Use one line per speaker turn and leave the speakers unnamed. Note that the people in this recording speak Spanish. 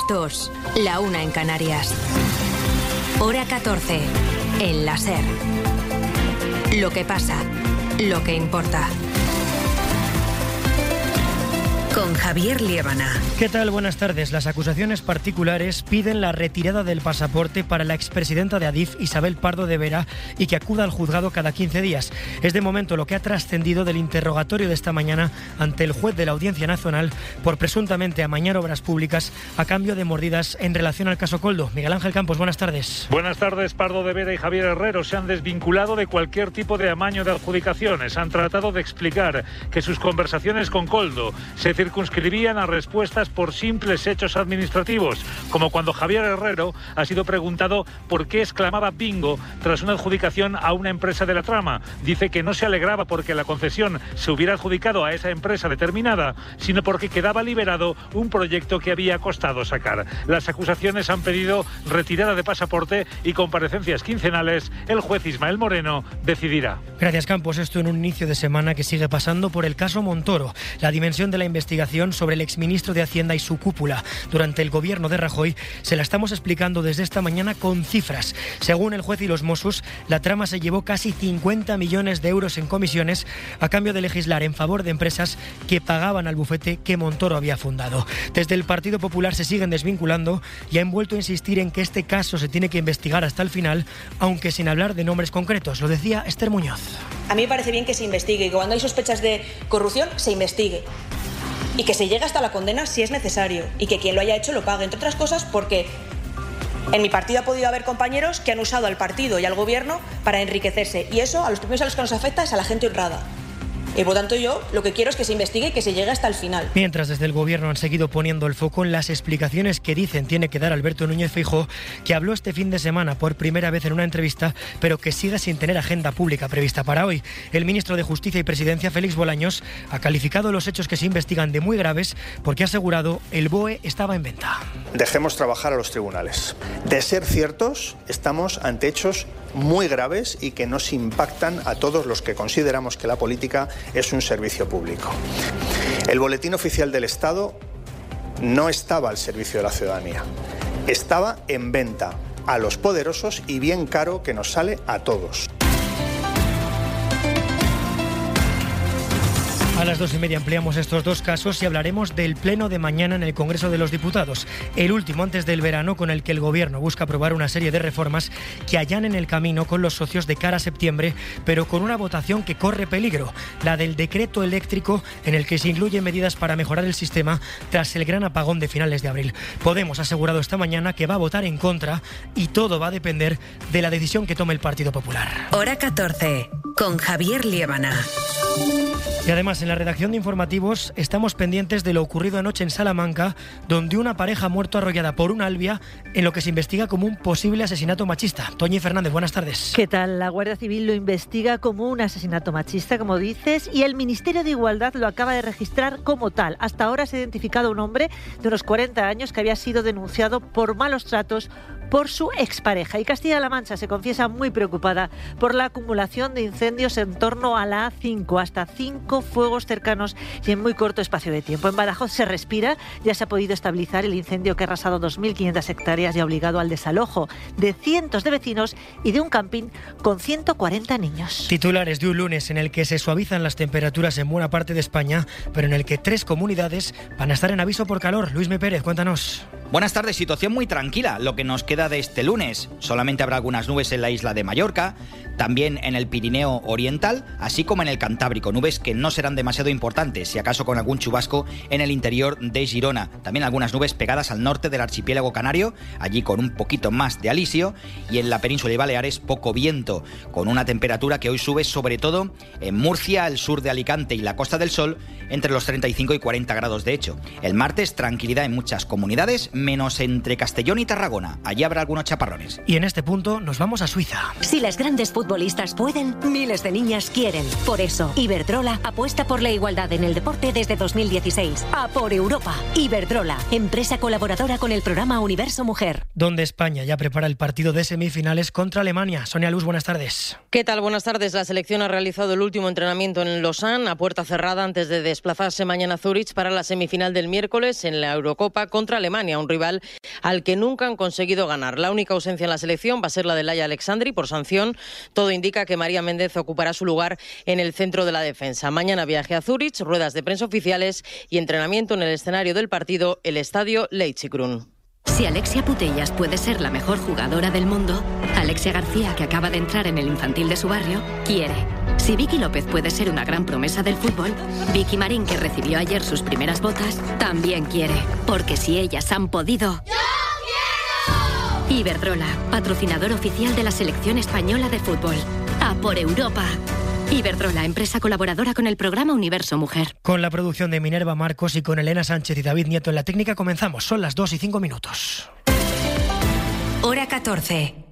2, la 1 en Canarias. Hora 14, en la SER. Lo que pasa, lo que importa. Con Javier Liébana.
¿Qué tal? Buenas tardes. Las acusaciones particulares piden la retirada del pasaporte para la expresidenta de Adif, Isabel Pardo de Vera, y que acuda al juzgado cada 15 días. Es de momento lo que ha trascendido del interrogatorio de esta mañana ante el juez de la Audiencia Nacional por presuntamente amañar obras públicas a cambio de mordidas en relación al caso Koldo. Miguel Ángel Campos, buenas tardes.
Buenas tardes. Pardo de Vera y Javier Herrero se han desvinculado de cualquier tipo de amaño de adjudicaciones. Han tratado de explicar que sus conversaciones con Koldo se circunscribían a respuestas por simples hechos administrativos, como cuando Javier Herrero ha sido preguntado por qué exclamaba bingo tras una adjudicación a una empresa de la trama. Dice que no se alegraba porque la concesión se hubiera adjudicado a esa empresa determinada, sino porque quedaba liberado un proyecto que había costado sacar. Las acusaciones han pedido retirada de pasaporte y comparecencias quincenales. El juez Ismael Moreno decidirá.
Gracias, Campos. Esto en un inicio de semana que sigue pasando por el caso Montoro. La dimensión de la investigación sobre el exministro de Hacienda y su cúpula durante el gobierno de Rajoy se la estamos explicando desde esta mañana con cifras. Según el juez y los Mossos, la trama se llevó casi 50 millones de euros en comisiones a cambio de legislar en favor de empresas que pagaban al bufete que Montoro había fundado. Desde el Partido Popular se siguen desvinculando y han vuelto a insistir en que este caso se tiene que investigar hasta el final, aunque sin hablar de nombres concretos. Lo decía Esther Muñoz.
A mí me parece bien que se investigue y que cuando hay sospechas de corrupción se investigue. Y que se llegue hasta la condena si es necesario y que quien lo haya hecho lo pague, entre otras cosas porque en mi partido ha podido haber compañeros que han usado al partido y al gobierno para enriquecerse y eso a los primeros a los que nos afecta es a la gente honrada. Y por tanto yo lo que quiero es que se investigue y que se llegue hasta el final.
Mientras desde el gobierno han seguido poniendo el foco en las explicaciones que dicen tiene que dar Alberto Núñez Feijóo, que habló este fin de semana por primera vez en una entrevista, pero que sigue sin tener agenda pública prevista para hoy. El ministro de Justicia y Presidencia, Félix Bolaños, ha calificado los hechos que se investigan de muy graves porque ha asegurado el BOE estaba en venta.
Dejemos trabajar a los tribunales. De ser ciertos, estamos ante hechos muy graves y que nos impactan a todos los que consideramos que la política es un servicio público. El Boletín Oficial del Estado no estaba al servicio de la ciudadanía, estaba en venta a los poderosos y bien caro que nos sale a todos.
A las 2:30 ampliamos estos dos casos y hablaremos del pleno de mañana en el Congreso de los Diputados, el último antes del verano con el que el Gobierno busca aprobar una serie de reformas que allanen el camino con los socios de cara a septiembre, pero con una votación que corre peligro, la del decreto eléctrico en el que se incluyen medidas para mejorar el sistema tras el gran apagón de finales de abril. Podemos ha asegurado esta mañana que va a votar en contra y todo va a depender de la decisión que tome el Partido Popular.
Hora 14, con Javier Liébana.
Y además en la redacción de informativos estamos pendientes de lo ocurrido anoche en Salamanca, donde una pareja ha muerto arrollada por una albia en lo que se investiga como un posible asesinato machista. Toñi Fernández, buenas tardes.
¿Qué tal? La Guardia Civil lo investiga como un asesinato machista, como dices, y el Ministerio de Igualdad lo acaba de registrar como tal. Hasta ahora se ha identificado un hombre de unos 40 años que había sido denunciado por malos tratos por su expareja. Y Castilla-La Mancha se confiesa muy preocupada por la acumulación de incendios en torno a la A5, hasta 5 fuegos cercanos y en muy corto espacio de tiempo. En Badajoz se respira, ya se ha podido estabilizar el incendio que ha arrasado 2.500 hectáreas y ha obligado al desalojo de cientos de vecinos y de un camping con 140 niños.
Titulares de un lunes en el que se suavizan las temperaturas en buena parte de España, pero en el que 3 comunidades van a estar en aviso por calor. Luis M. Pérez, cuéntanos.
Buenas tardes, situación muy tranquila, lo que nos queda de este lunes. Solamente habrá algunas nubes en la isla de Mallorca, también en el Pirineo Oriental, así como en el Cantábrico. Nubes que no serán demasiado importantes, si acaso con algún chubasco en el interior de Girona. También algunas nubes pegadas al norte del archipiélago canario, allí con un poquito más de alisio, y en la península de Baleares poco viento, con una temperatura que hoy sube sobre todo en Murcia, el sur de Alicante y la Costa del Sol, entre los 35 y 40 grados de hecho. El martes, tranquilidad en muchas comunidades, menos entre Castellón y Tarragona. Allí habrá algunos chaparrones.
Y en este punto nos vamos a Suiza.
Si las grandes futbolistas pueden, miles de niñas quieren. Por eso, Iberdrola apuesta por la igualdad en el deporte desde 2016. ¡A por Europa! Iberdrola, empresa colaboradora con el programa Universo Mujer.
Donde España ya prepara el partido de semifinales contra Alemania. Sonia Luz, buenas tardes.
¿Qué tal? Buenas tardes. La selección ha realizado el último entrenamiento en Lausanne a puerta cerrada antes de desplazarse mañana a Zúrich para la semifinal del miércoles en la Eurocopa contra Alemania. Un un rival al que nunca han conseguido ganar. La única ausencia en la selección va a ser la de Laia Alexandri por sanción. Todo indica que María Méndez ocupará su lugar en el centro de la defensa. Mañana viaje a Zúrich, ruedas de prensa oficiales y entrenamiento en el escenario del partido, el estadio Leitzigrun.
Si Alexia Putellas puede ser la mejor jugadora del mundo, Alexia García, que acaba de entrar en el infantil de su barrio, quiere. Si Vicky López puede ser una gran promesa del fútbol, Vicky Marín, que recibió ayer sus primeras botas, también quiere. Porque si ellas han podido... ¡Yo quiero! Iberdrola, patrocinador oficial de la selección española de fútbol. ¡A por Europa! Iberdrola, empresa colaboradora con el programa Universo Mujer.
Con la producción de Minerva Marcos y con Elena Sánchez y David Nieto en la técnica comenzamos. Son las 2:05.
Hora 14.